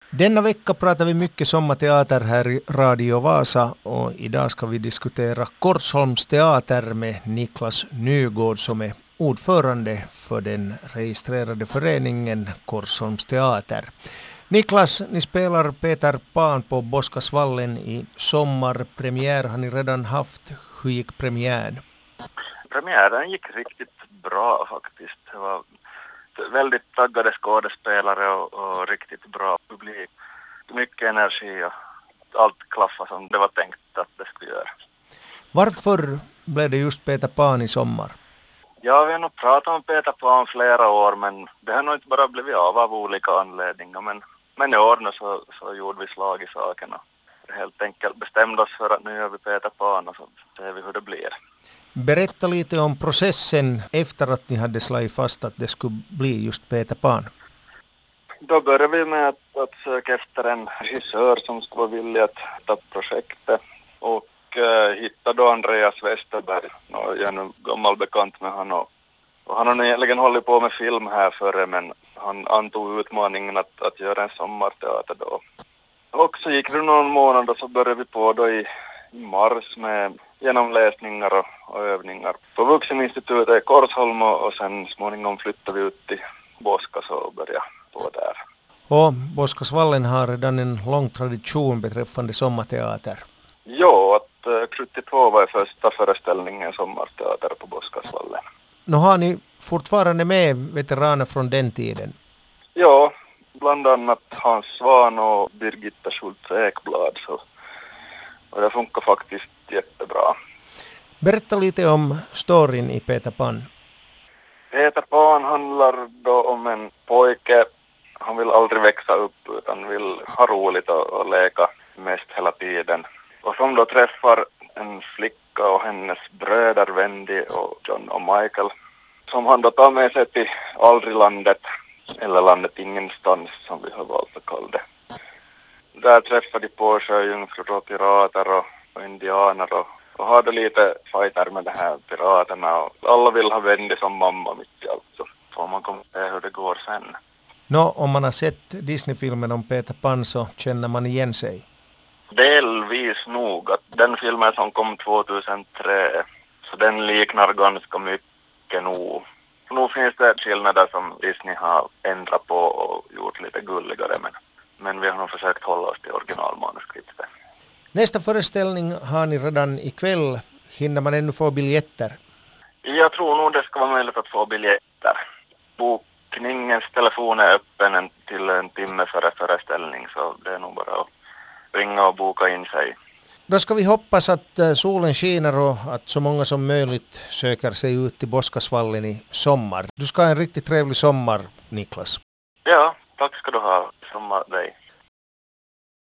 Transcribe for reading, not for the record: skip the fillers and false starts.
Denna vecka pratar vi mycket sommarteater här i Radio Vasa och idag ska vi diskutera Korsholms teater med Niklas Nygård som är ordförande för den registrerade föreningen Korsholms teater. Niklas, ni spelar Peter Pan på Boskasvallen i sommar. Premiär har ni redan haft. Hur gick premiären? Premiären gick riktigt bra faktiskt. Det var väldigt taggade skådespelare och riktigt bra publik. Mycket energi och allt klaffade som det var tänkt att det skulle göra. Varför blev det just Peter Pan i sommar? Ja, vi har nog pratat om Peter Pan flera år, men det har nog inte bara blivit av olika anledningar. Men i år nu så gjorde vi slag i saken och helt enkelt bestämde oss för att nu gör vi Peter Pan och så ser vi hur det blir. Berätta lite om processen efter att ni hade slagit fast att det skulle bli just Peter Pan. Då började vi med att söka efter en regissör som skulle vara villig att ta projektet och hittade då Andreas Westerberg. Jag är nu gammal bekant med honom och han har egentligen hållit på med film här före, men han antog utmaningen att göra en sommarteater då. Och så gick det någon månad och så började vi på då i mars med genomläsningar och övningar på Vuxeninstitutet i Korsholm och sen småningom flyttade vi ut till Boskas och började på där. Och Boskasvallen har redan en lång tradition beträffande sommarteater. Ja, att 72 var första föreställningen sommarteater på Boskasvallen. Nu har ni fortfarande med veteraner från den tiden? Ja, bland annat Hans Svan och Birgitta Schultz Ekblad. Och det funkar faktiskt jättebra. Berätta lite om storyn i Peter Pan. Peter Pan handlar då om en pojke. Han vill aldrig växa upp utan vill ha roligt och leka mest hela tiden. Och som då träffar en flicka och hennes bröder Wendy och John och Michael. Som han då tar med sig till Aldrilandet, eller landet ingenstans som vi har valt att kalla det. Där träffar de på sjöjungfrur och pirater och indianer och har det lite fighter med de här piraterna. Och alla vill ha Wendy som mamma mitt i allt, så får man komma se hur det går sen. Om man har sett Disney-filmen om Peter Pan så känner man igen sig. Delvis nog. Att den filmen som kom 2003, så den liknar ganska mycket nog. Nu finns det skillnader som Disney har ändrat på och gjort lite gulligare, men vi har nog försökt hålla oss till originalmanuskriptet. Nästa föreställning har ni redan ikväll. Hinner man ännu få biljetter? Jag tror nog det ska vara möjligt att få biljetter. Bokningens telefon är öppen till en timme före föreställning, så det är nog bara att ringa och boka in sig. Då ska vi hoppas att solen skiner och att så många som möjligt söker sig ut till Boskasvallen i sommar. Du ska ha en riktigt trevlig sommar, Niklas. Ja, tack ska du ha. Sommar dig.